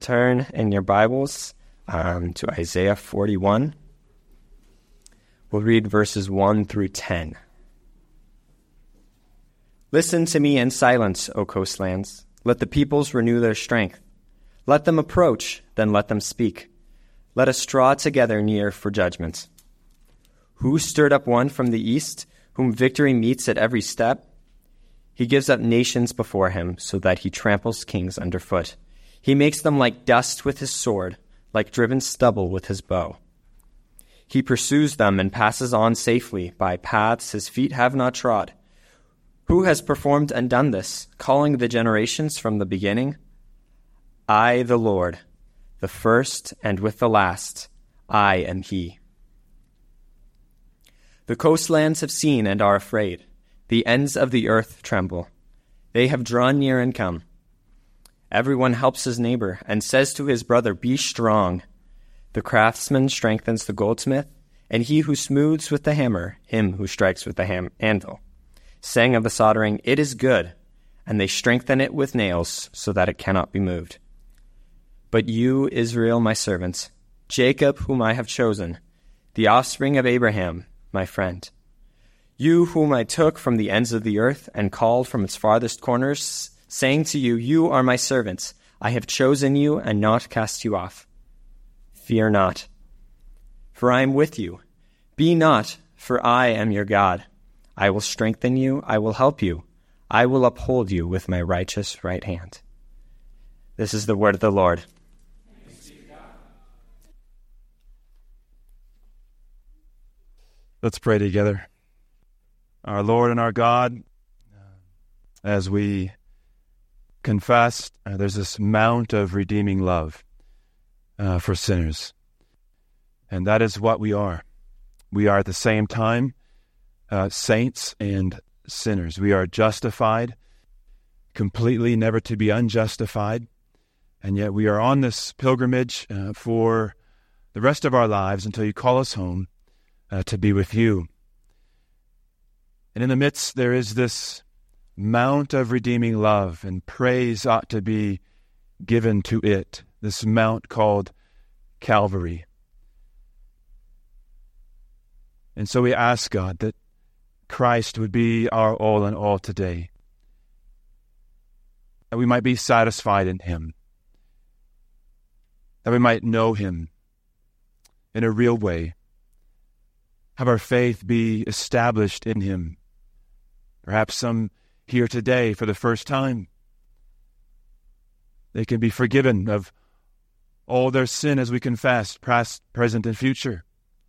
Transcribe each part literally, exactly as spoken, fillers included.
turn in your Bibles um, to Isaiah forty-one. We'll read verses one through ten. Listen to me in silence, O coastlands. Let the peoples renew their strength. Let them approach, then let them speak. Let us draw together near for judgment. Who stirred up one from the east, whom victory meets at every step? He gives up nations before him, so that he tramples kings underfoot. He makes them like dust with his sword, like driven stubble with his bow. He pursues them and passes on safely by paths his feet have not trod. Who has performed and done this, calling the generations from the beginning? I, the Lord, the first and with the last, I am he. The coastlands have seen and are afraid. The ends of the earth tremble. They have drawn near and come. Everyone helps his neighbor and says to his brother, "Be strong." The craftsman strengthens the goldsmith, and he who smooths with the hammer, him who strikes with the ham- anvil. Saying of the soldering, "It is good," and they strengthen it with nails so that it cannot be moved. But you, Israel, my servant, Jacob, whom I have chosen, the offspring of Abraham, my friend, you whom I took from the ends of the earth and called from its farthest corners, saying to you, "You are my servants. I have chosen you and not cast you off. Fear not, for I am with you. Be not, for I am your God. I will strengthen you. I will help you. I will uphold you with my righteous right hand." This is the word of the Lord. Let's pray together. Our Lord and our God, as we confess, uh, there's this mount of redeeming love uh, for sinners. And that is what we are. We are at the same time uh, saints and sinners. We are justified completely, never to be unjustified. And yet we are on this pilgrimage uh, for the rest of our lives until you call us home uh, to be with you. And in the midst, there is this mount of redeeming love, and praise ought to be given to it, this mount called Calvary. And so we ask, God, that Christ would be our all in all today, that we might be satisfied in him, that we might know him in a real way, have our faith be established in him. Perhaps some here today for the first time, they can be forgiven of all their sin as we confess, past, present, and future.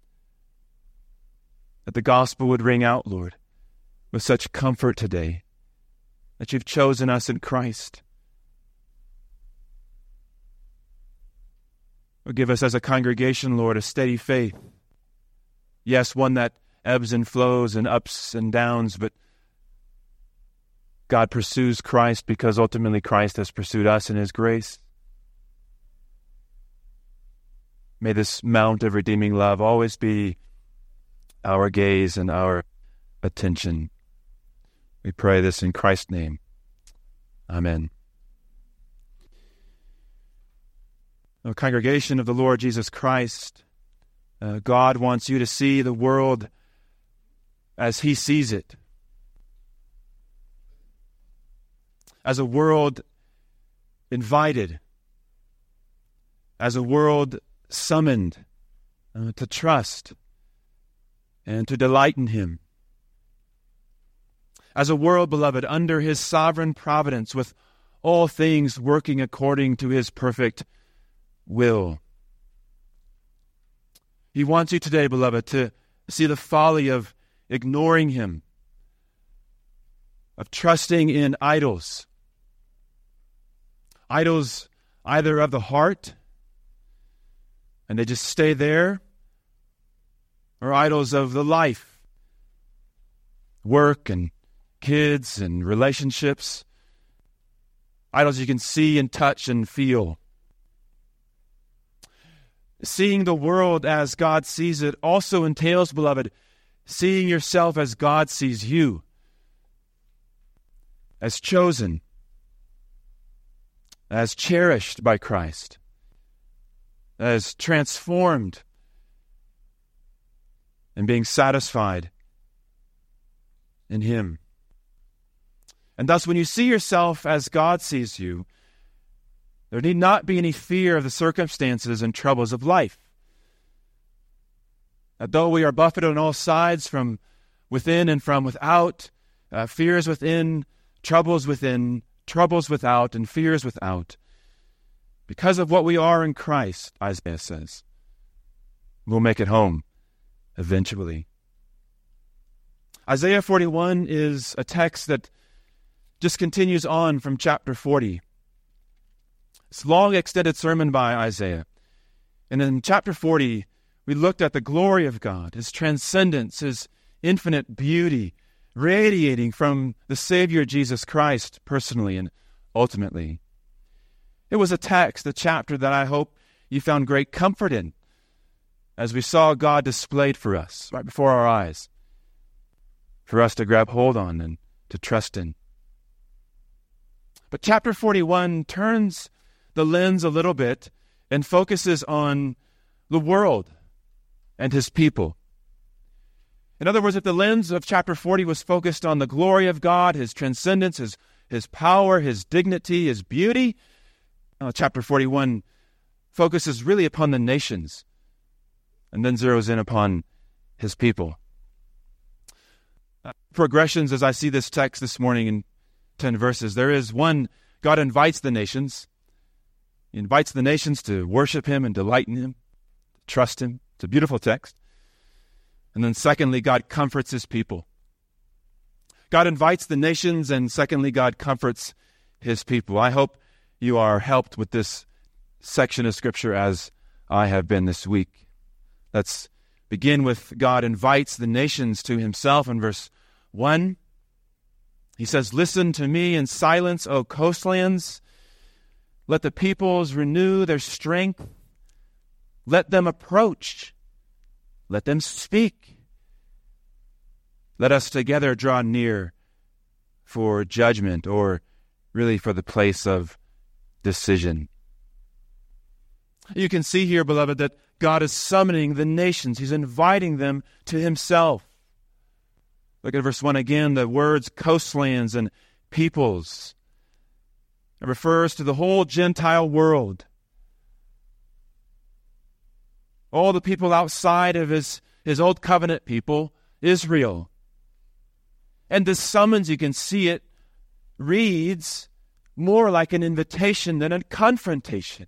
That the gospel would ring out, Lord, with such comfort today, that you've chosen us in Christ. Or give us as a congregation, Lord, a steady faith. Yes, one that ebbs and flows and ups and downs, but God pursues Christ because ultimately Christ has pursued us in his grace. May this mount of redeeming love always be our gaze and our attention. We pray this in Christ's name. Amen. O congregation of the Lord Jesus Christ, uh, God wants you to see the world as he sees it. As a world invited, as a world summoned uh, to trust and to delight in him. As a world, beloved, under his sovereign providence, with all things working according to his perfect will. He wants you today, beloved, to see the folly of ignoring him, of trusting in idols. Idols either of the heart, and they just stay there, or idols of the life, work and kids and relationships, idols you can see and touch and feel. Seeing the world as God sees it also entails, beloved, seeing yourself as God sees you, as chosen, as cherished by Christ, that is transformed and being satisfied in Him. And thus, when you see yourself as God sees you, there need not be any fear of the circumstances and troubles of life. That though we are buffeted on all sides from within and from without, uh, fears within, troubles within, troubles without, and fears without, because of what we are in Christ, Isaiah says, we'll make it home eventually. Isaiah forty-one is a text that just continues on from chapter forty. It's a long extended sermon by Isaiah. And in chapter forty, we looked at the glory of God, His transcendence, His infinite beauty, radiating from the Savior Jesus Christ personally and ultimately. It was a text, a chapter that I hope you found great comfort in as we saw God displayed for us right before our eyes, for us to grab hold on and to trust in. But chapter forty-one turns the lens a little bit and focuses on the world and His people. In other words, if the lens of chapter forty was focused on the glory of God, His transcendence, His, His power, His dignity, His beauty, uh, chapter forty-one focuses really upon the nations and then zeroes in upon His people. Uh, progressions as I see this text this morning in ten verses. There is one, God invites the nations. He invites the nations to worship Him and delight in Him, trust Him. It's a beautiful text. And then secondly, God comforts His people. God invites the nations, and secondly, God comforts His people. I hope you are helped with this section of Scripture as I have been this week. Let's begin with God invites the nations to Himself in verse one. He says, "Listen to me in silence, O coastlands. Let the peoples renew their strength. Let them approach. Let them speak. Let us together draw near for judgment," or really for the place of decision. You can see here, beloved, that God is summoning the nations. He's inviting them to Himself. Look at verse one again, the words coastlands and peoples. It refers to the whole Gentile world. All the people outside of his, his old covenant people, Israel. And this summons, you can see it, reads more like an invitation than a confrontation.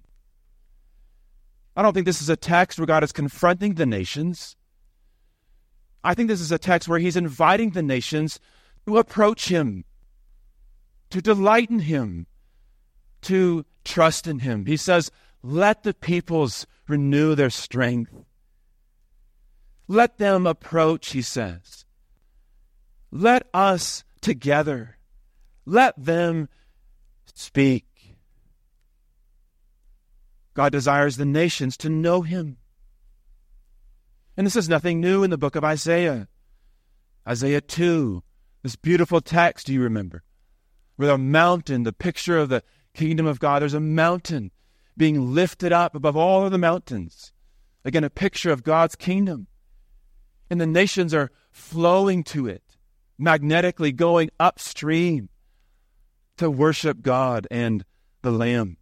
I don't think this is a text where God is confronting the nations. I think this is a text where He's inviting the nations to approach Him, to delight in Him, to trust in Him. He says, let the peoples renew their strength. Let them approach, He says. Let us together, let them speak. God desires the nations to know Him. And this is nothing new in the book of Isaiah. Isaiah two, this beautiful text, do you remember? Where the mountain, the picture of the kingdom of God, there's a mountain being lifted up above all of the mountains. Again, a picture of God's kingdom. And the nations are flowing to it, magnetically going upstream to worship God and the Lamb.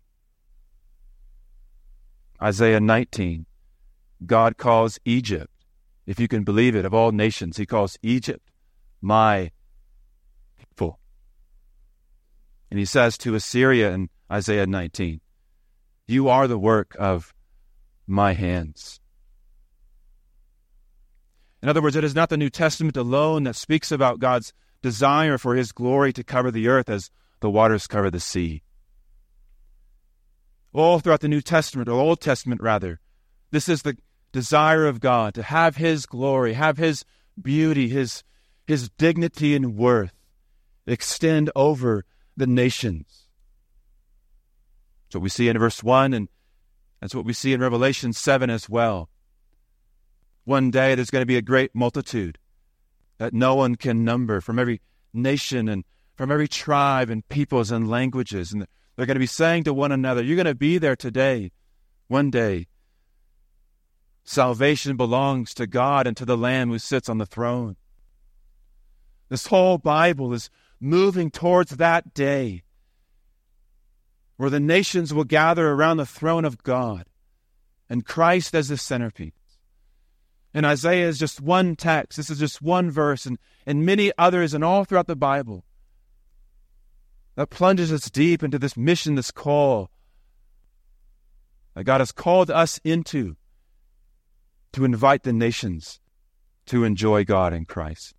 Isaiah nineteen, God calls Egypt, if you can believe it, of all nations, He calls Egypt my people. And He says to Assyria in Isaiah nineteen, you are the work of my hands. In other words, it is not the New Testament alone that speaks about God's desire for His glory to cover the earth as the waters cover the sea. All throughout the New Testament, or Old Testament rather, this is the desire of God to have His glory, have His beauty, His, His dignity and worth extend over the nations. That's what we see in verse one, and that's what we see in Revelation seven as well. One day there's going to be a great multitude that no one can number from every nation and from every tribe and peoples and languages. And they're going to be saying to one another, you're going to be there today, one day, Salvation belongs to God and to the Lamb who sits on the throne. This whole Bible is moving towards that day where the nations will gather around the throne of God and Christ as the centerpiece. And Isaiah is just one text. This is just one verse, and, and many others and all throughout the Bible that plunges us deep into this mission, this call that God has called us into to invite the nations to enjoy God in Christ.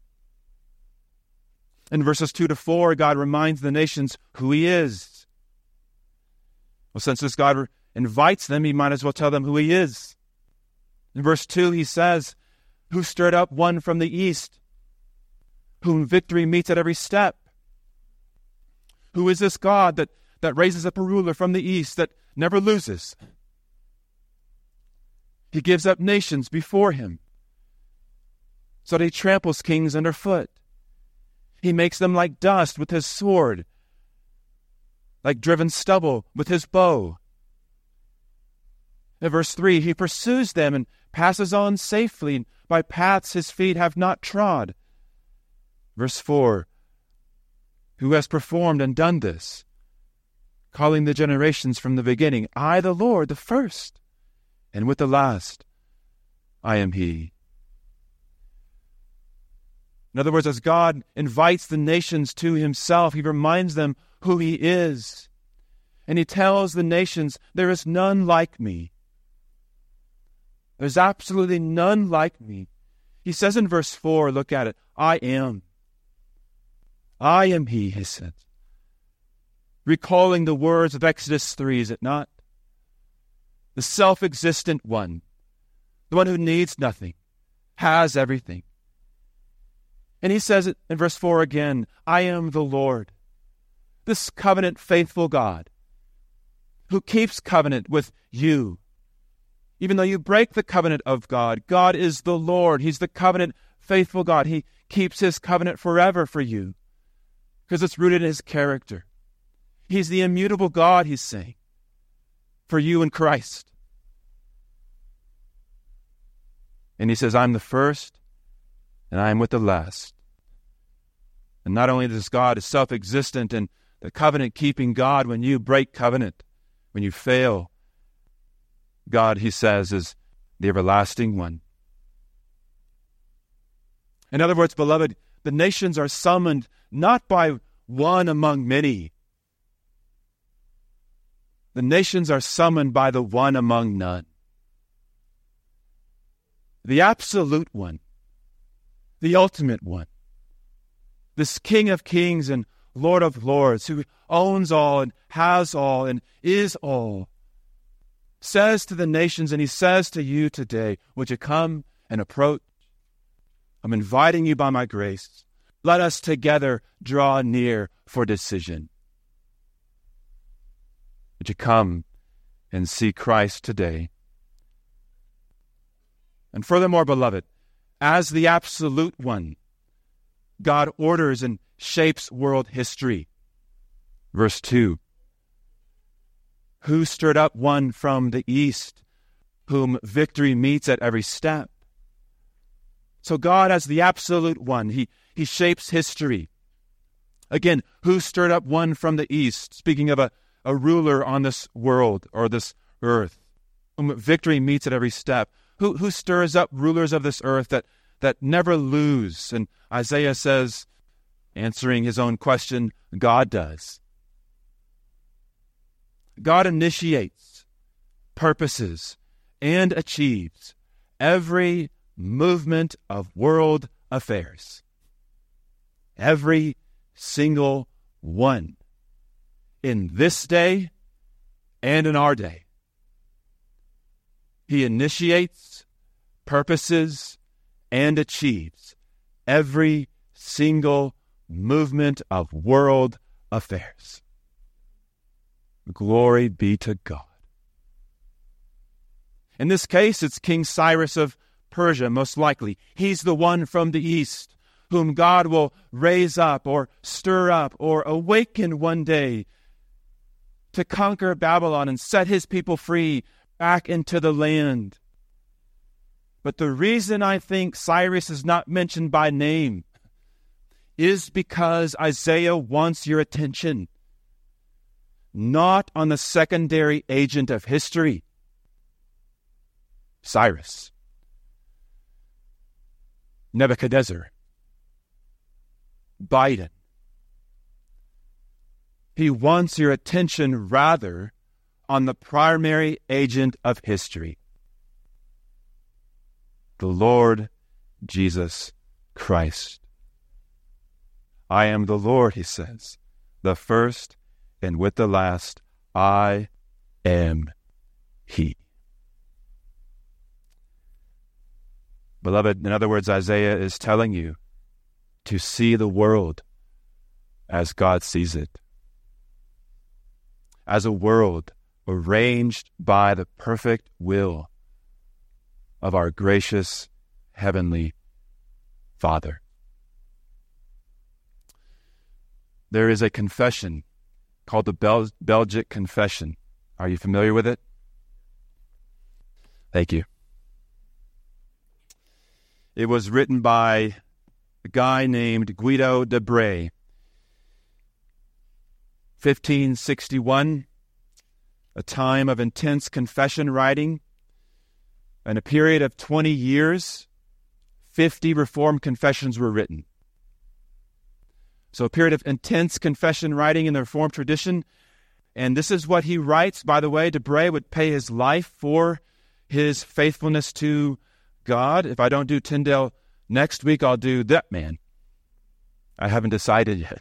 In verses two to four, God reminds the nations who he is. Well, since this God invites them, he might as well tell them who he is. In verse two, he says, who stirred up one from the east, whom victory meets at every step. Who is this God that, that raises up a ruler from the east that never loses? He gives up nations before him, so that he tramples kings underfoot. He makes them like dust with his sword, like driven stubble with his bow. In verse three, he pursues them and passes on safely by paths his feet have not trod. Verse four, who has performed and done this, calling the generations from the beginning, I, the Lord, the first, and with the last, I am he. In other words, as God invites the nations to himself, he reminds them who he is. And he tells the nations, there is none like me. There's absolutely none like me. He says in verse four, look at it, I am. I am he, he said. Recalling the words of Exodus three, is it not? The self-existent one, the one who needs nothing, has everything. And he says it in verse four again, I am the Lord, this covenant faithful God, who keeps covenant with you. Even though you break the covenant of God, God is the Lord. He's the covenant faithful God. He keeps his covenant forever for you because it's rooted in his character. He's the immutable God, he's saying, for you in Christ. And he says, I'm the first and I am with the last. And not only is God is self-existent and the covenant-keeping God, when you break covenant, when you fail, God, he says, is the everlasting one. In other words, beloved, the nations are summoned not by one among many. The nations are summoned by the one among none. The absolute one. The ultimate one. This King of kings and Lord of lords who owns all and has all and is all, says to the nations, and he says to you today, would you come and approach? I'm inviting you by my grace. Let us together draw near for decision. Would you come and see Christ today? And furthermore, beloved, as the absolute one, God orders and shapes world history. Verse two, who stirred up one from the east, whom victory meets at every step. So God, as the absolute one, he, he shapes history. Again, who stirred up one from the east, speaking of a, a ruler on this world or this earth, whom victory meets at every step. Who, who stirs up rulers of this earth that, that never lose? And Isaiah says, answering his own question, God does. God initiates, purposes, and achieves every movement of world affairs. Every single one. In this day and in our day. He initiates, purposes, and achieves every single movement of world affairs. Glory be to God. In this case, it's King Cyrus of Persia, most likely. He's the one from the east whom God will raise up or stir up or awaken one day to conquer Babylon and set his people free back into the land. But the reason I think Cyrus is not mentioned by name is because Isaiah wants your attention, not on the secondary agent of history, Cyrus, Nebuchadnezzar, Biden. He wants your attention rather on the primary agent of history, the Lord Jesus Christ. I am the Lord, he says, the first, and with the last, I am he. Beloved, in other words, Isaiah is telling you to see the world as God sees it, as a world arranged by the perfect will of our gracious Heavenly Father. There is a confession called the Bel- Belgic Confession. Are you familiar with it? Thank you. It was written by a guy named Guido de Brès. fifteen sixty-one, a time of intense confession writing. In a period of twenty years, fifty Reformed confessions were written. So a period of intense confession writing in the Reformed tradition. And this is what he writes. By the way, de Brès would pay his life for his faithfulness to God. If I don't do Tyndale next week, I'll do that man. I haven't decided yet.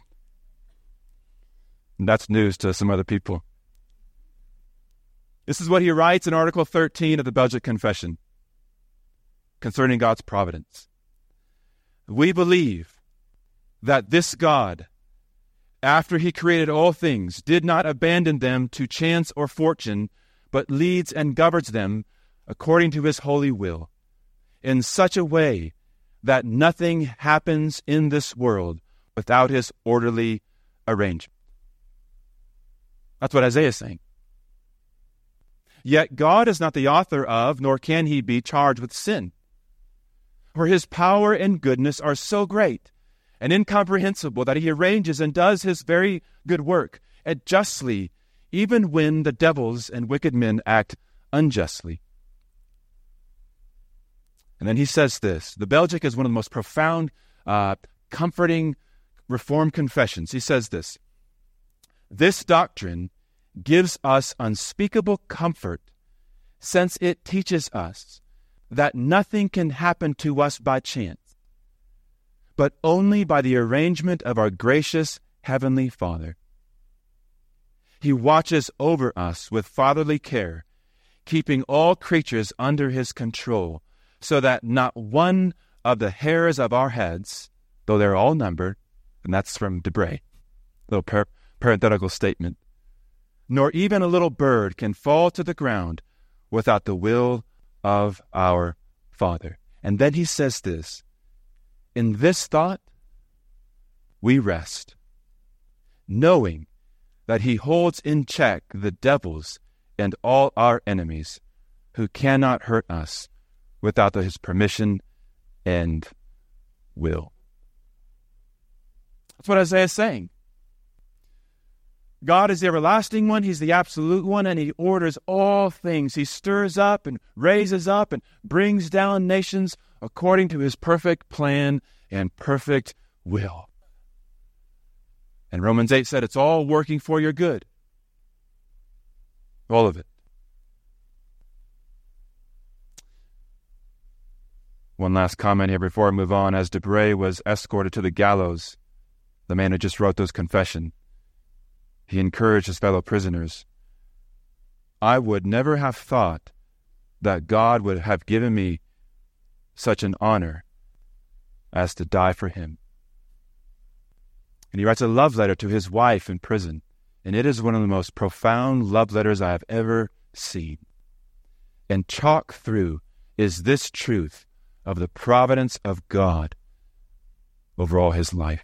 And that's news to some other people. This is what he writes in Article thirteen of the Belgic Confession concerning God's providence. We believe that this God, after he created all things, did not abandon them to chance or fortune, but leads and governs them according to his holy will, in such a way that nothing happens in this world without his orderly arrangement. That's what Isaiah is saying. Yet God is not the author of, nor can he be charged with sin. For his power and goodness are so great and incomprehensible that he arranges and does his very good work, and justly, even when the devils and wicked men act unjustly. And then he says this. The Belgic is one of the most profound, uh, comforting Reformed confessions. He says this: this doctrine gives us unspeakable comfort, since it teaches us that nothing can happen to us by chance, but only by the arrangement of our gracious Heavenly Father. He watches over us with fatherly care, keeping all creatures under his control, so that not one of the hairs of our heads, though they're all numbered, and that's from de Brès, little par- parenthetical statement, nor even a little bird can fall to the ground without the will of our Father. And then he says this: in this thought we rest, knowing that he holds in check the devils and all our enemies, who cannot hurt us without his permission and will. That's what Isaiah is saying. God is the everlasting one. He's the absolute one, and he orders all things. He stirs up and raises up and brings down nations according to his perfect plan and perfect will. And Romans eight said it's all working for your good. All of it. One last comment here before I move on. As de Brès was escorted to the gallows, the man who just wrote those confession, he encouraged his fellow prisoners. I would never have thought that God would have given me such an honor as to die for him. And he writes a love letter to his wife in prison, and it is one of the most profound love letters I have ever seen. And chalk through is this truth of the providence of God over all his life.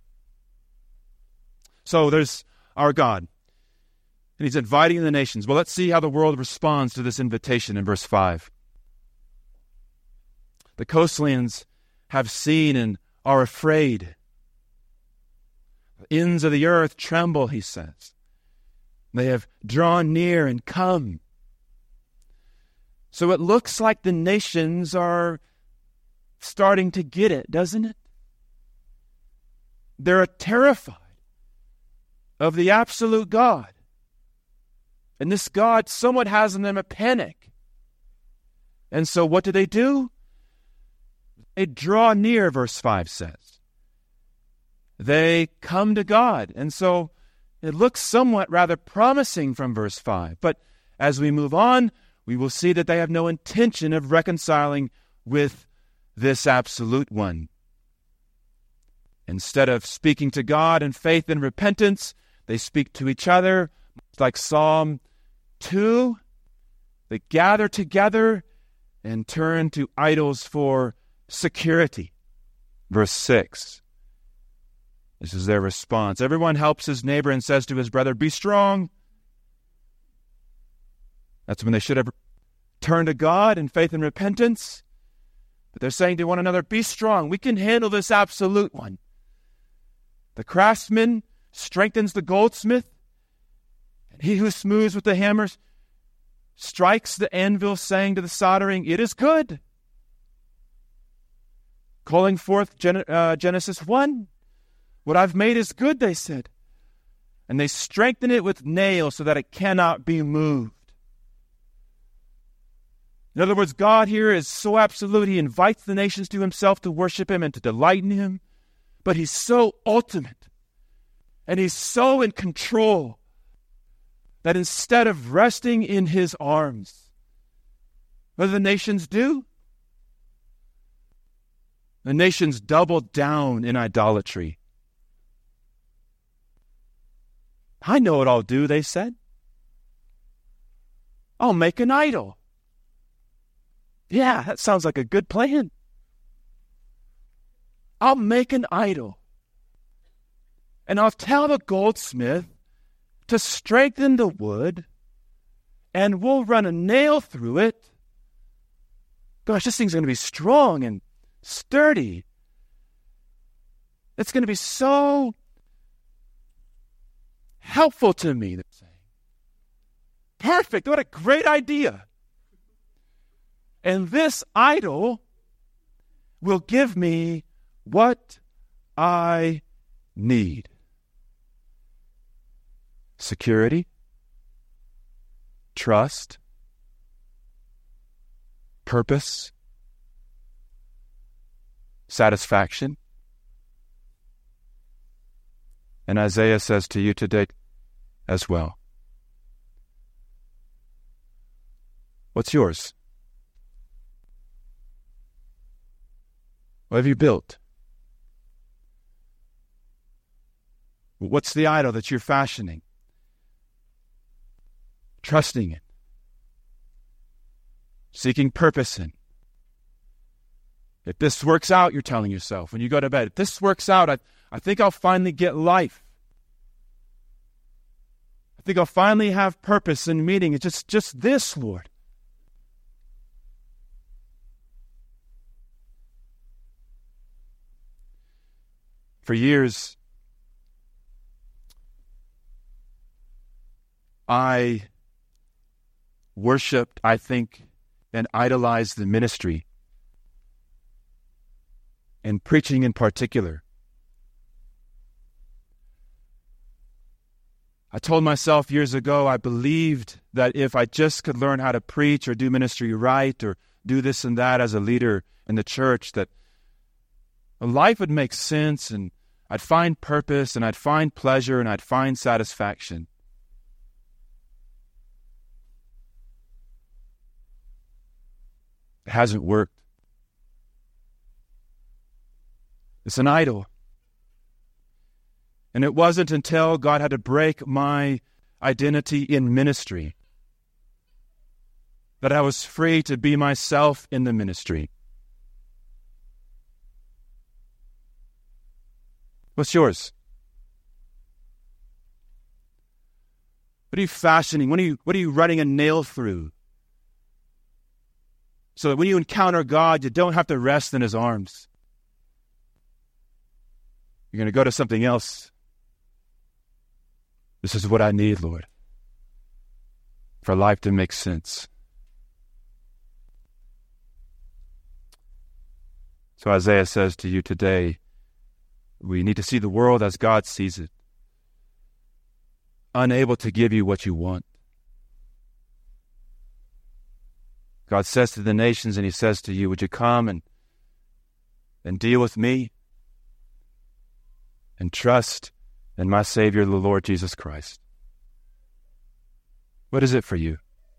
So there's our God, and he's inviting the nations. Well, let's see how the world responds to this invitation in verse five. The coastlands have seen and are afraid. The ends of the earth tremble, he says. They have drawn near and come. So it looks like the nations are starting to get it, doesn't it? They're terrified of the absolute God. And this God somewhat has in them a panic. And so what do they do? They draw near, verse five says. They come to God. And so it looks somewhat rather promising from verse five. But as we move on, we will see that they have no intention of reconciling with this absolute one. Instead of speaking to God in faith and repentance, they speak to each other. It's like Psalm two. They gather together and turn to idols for security. Verse six. This is their response. Everyone helps his neighbor and says to his brother, "Be strong." That's when they should have turned to God in faith and repentance. But they're saying to one another, "Be strong. We can handle this absolute one." The craftsman strengthens the goldsmith, and he who smooths with the hammer strikes the anvil, saying to the soldering, "It is good." Calling forth Gen- uh, Genesis one, "What I've made is good," they said. And they strengthen it with nails so that it cannot be moved. In other words, God here is so absolute, he invites the nations to himself to worship him and to delight in him. But he's so ultimate, and he's so in control, that instead of resting in his arms, what do the nations do? The nations double down in idolatry. "I know what I'll do," they said. "I'll make an idol." Yeah, that sounds like a good plan. I'll make an idol. And I'll tell the goldsmith to strengthen the wood, and we'll run a nail through it. Gosh, this thing's going to be strong and sturdy. It's going to be so helpful to me, they're saying. Perfect. What a great idea. And this idol will give me what I need. Security, trust, purpose, satisfaction. And Isaiah says to you today as well, what's yours? What have you built? What's the idol that you're fashioning? Trusting in. Seeking purpose in. If this works out, you're telling yourself when you go to bed, if this works out, I, I think I'll finally get life. I think I'll finally have purpose and meaning. It's just, just this, Lord. For years, I worshipped, I think, and idolized the ministry, and preaching in particular. I told myself years ago, I believed that if I just could learn how to preach or do ministry right or do this and that as a leader in the church, that life would make sense and I'd find purpose and I'd find pleasure and I'd find satisfaction. It hasn't worked. It's an idol. And it wasn't until God had to break my identity in ministry that I was free to be myself in the ministry. What's yours? What are you fashioning? What are you, what are you running a nail through? so that when you encounter God, you don't have to rest in his arms. You're going to go to something else. This is what I need, Lord, for life to make sense. So Isaiah says to you today, we need to see the world as God sees it, unable to give you what you want. God says to the nations, and he says to you, would you come and, and deal with me and trust in my Savior, the Lord Jesus Christ? What is it for you?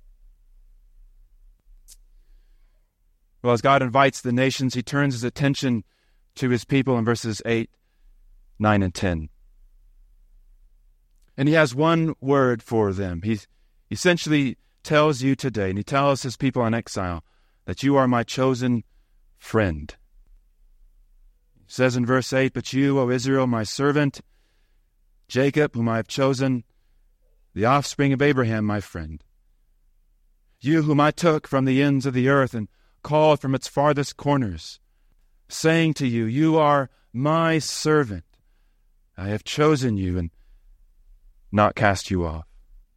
Well, as God invites the nations, he turns his attention to his people in verses eight, nine, and ten. And he has one word for them. He essentially tells you today, and he tells his people in exile, that you are my chosen friend. He says in verse eight, but you, O Israel, my servant, Jacob, whom I have chosen, the offspring of Abraham, my friend. You whom I took from the ends of the earth and called from its farthest corners, saying to you, you are my servant. I have chosen you and not cast you off.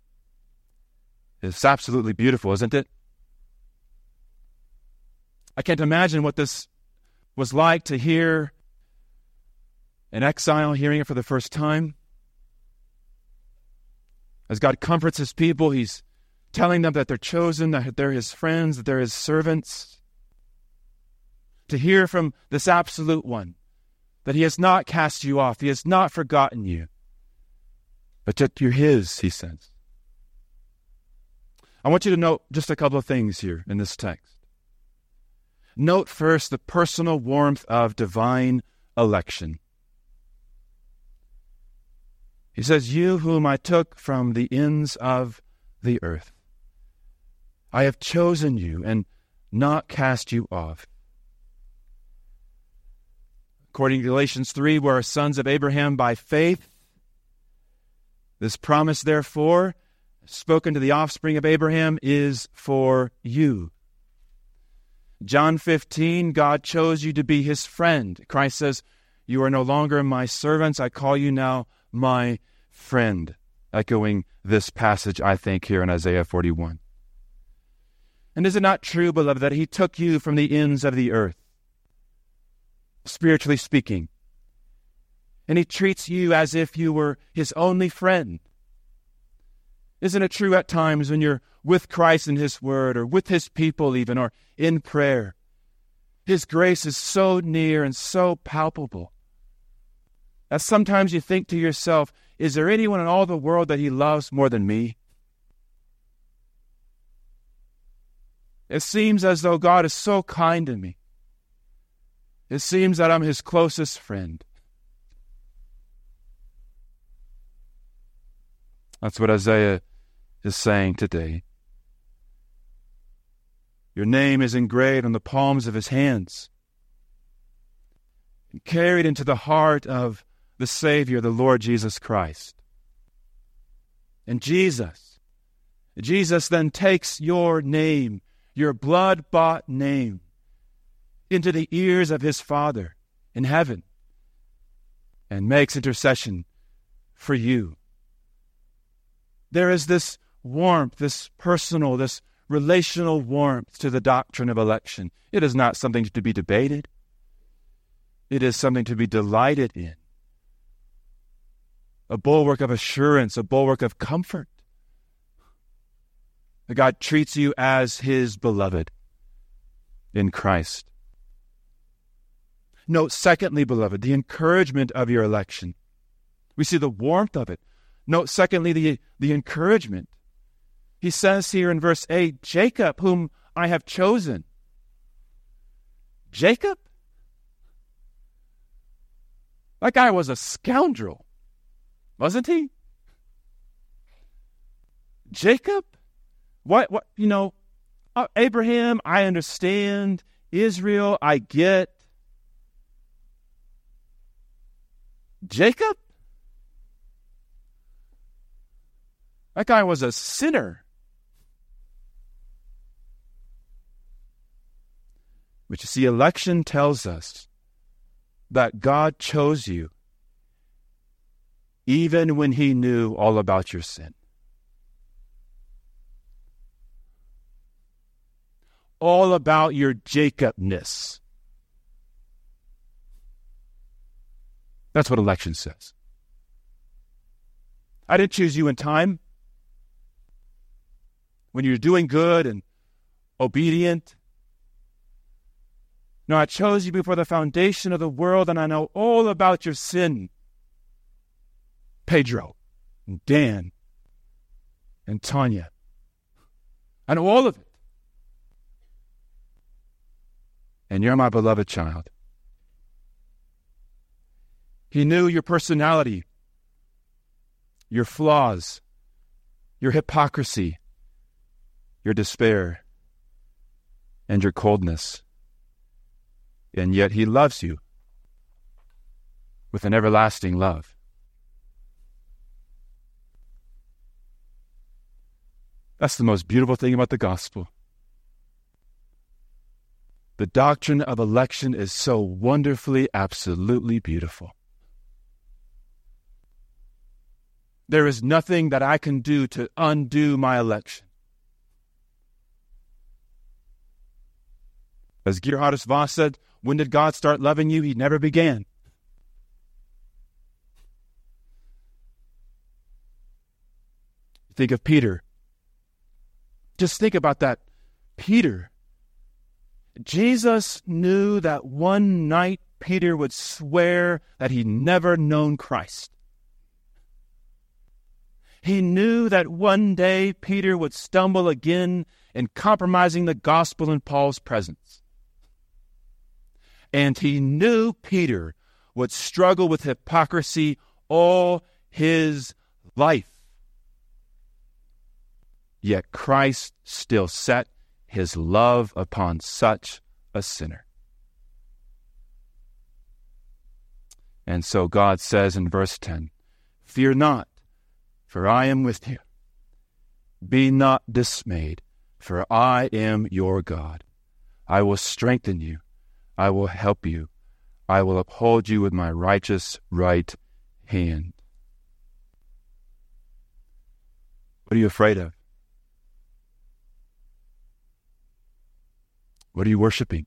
It's absolutely beautiful, isn't it? I can't imagine what this was like to hear in exile, hearing it for the first time. As God comforts his people, he's telling them that they're chosen, that they're his friends, that they're his servants. To hear from this absolute one, that he has not cast you off, he has not forgotten you, but that you're his, he says. I want you to note just a couple of things here in this text. Note first the personal warmth of divine election. He says, you whom I took from the ends of the earth, I have chosen you and not cast you off. According to Galatians three, we are sons of Abraham by faith. This promise, therefore, spoken to the offspring of Abraham, is for you. John fifteen, God chose you to be his friend. Christ says, you are no longer my servants, I call you now my friend. Echoing this passage, I think, here in Isaiah forty-one. And is it not true, beloved, that he took you from the ends of the earth, spiritually speaking, and he treats you as if you were his only friend? Isn't it true at times when you're with Christ in his word, or with his people even, or in prayer, his grace is so near and so palpable that sometimes you think to yourself, is there anyone in all the world that he loves more than me? It seems as though God is so kind to me. It seems that I'm his closest friend. That's what Isaiah is saying today. Your name is engraved on the palms of his hands, and carried into the heart of the Savior, the Lord Jesus Christ. And Jesus, Jesus then takes your name, your blood-bought name, into the ears of his Father in heaven, and makes intercession for you. There is this warmth, this personal, this relational warmth to the doctrine of election. It is not something to be debated. It is something to be delighted in. A bulwark of assurance, a bulwark of comfort. That God treats you as his beloved in Christ. Note, secondly, beloved, the encouragement of your election. We see the warmth of it. Note, secondly, the, the encouragement. He says here in verse eight, Jacob, whom I have chosen. Jacob? That guy was a scoundrel, wasn't he? Jacob? What, what, you know, uh, Abraham, I understand. Israel, I get. Jacob? That guy was a sinner. But you see, election tells us that God chose you even when he knew all about your sin. All about your Jacobness. That's what election says. I didn't choose you in time when you're doing good and obedient. No, I chose you before the foundation of the world, and I know all about your sin. Pedro, and Dan, and Tanya. I know all of it. And you're my beloved child. He knew your personality, your flaws, your hypocrisy, your despair, and your coldness. And yet he loves you with an everlasting love. That's the most beautiful thing about the gospel. The doctrine of election is so wonderfully, absolutely beautiful. There is nothing that I can do to undo my election. As Geerhardus Vos said, when did God start loving you? He never began. Think of Peter. Just think about that. Peter. Jesus knew that one night Peter would swear that he'd never known Christ. He knew that one day Peter would stumble again in compromising the gospel in Paul's presence. And he knew Peter would struggle with hypocrisy all his life. Yet Christ still set his love upon such a sinner. And so God says in verse ten, "Fear not, for I am with you. Be not dismayed, for I am your God. I will strengthen you. I will help you. I will uphold you with my righteous right hand." What are you afraid of? What are you worshiping?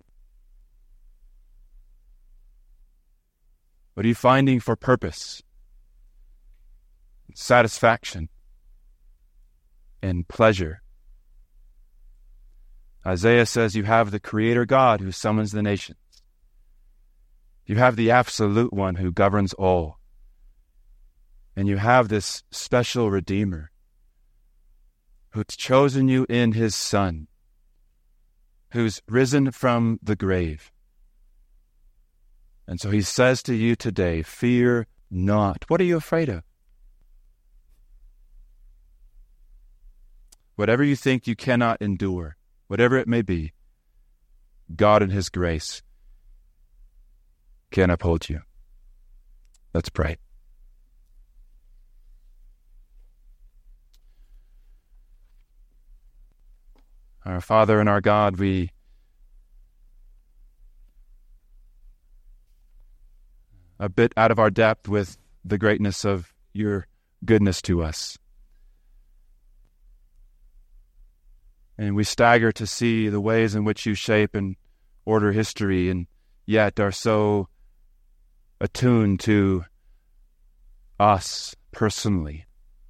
What are you finding for purpose, satisfaction, and pleasure? Isaiah says you have the Creator God who summons the nations. You have the absolute one who governs all. And you have this special Redeemer who's chosen you in his Son, who's risen from the grave. And so he says to you today, fear not. What are you afraid of? Whatever you think you cannot endure, whatever it may be, God in his grace can uphold you. Let's pray. Our Father and our God, we a bit out of our depth with the greatness of your goodness to us. And we stagger to see the ways in which you shape and order history, and yet are so attuned to us personally.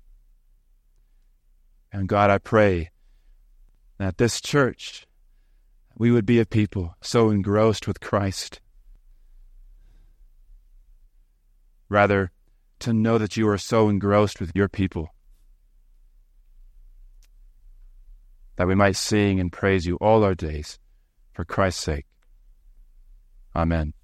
And God, I pray that this church, we would be a people so engrossed with Christ, rather to know that you are so engrossed with your people, that we might sing and praise you all our days for Christ's sake. Amen.